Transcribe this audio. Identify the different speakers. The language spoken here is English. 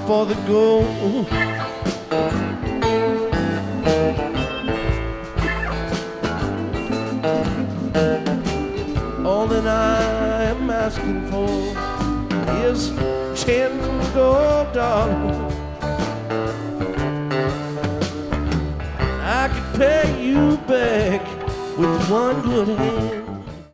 Speaker 1: for the gold. All that I am asking for is 10 gold dollars. I could pay you back with one good hand.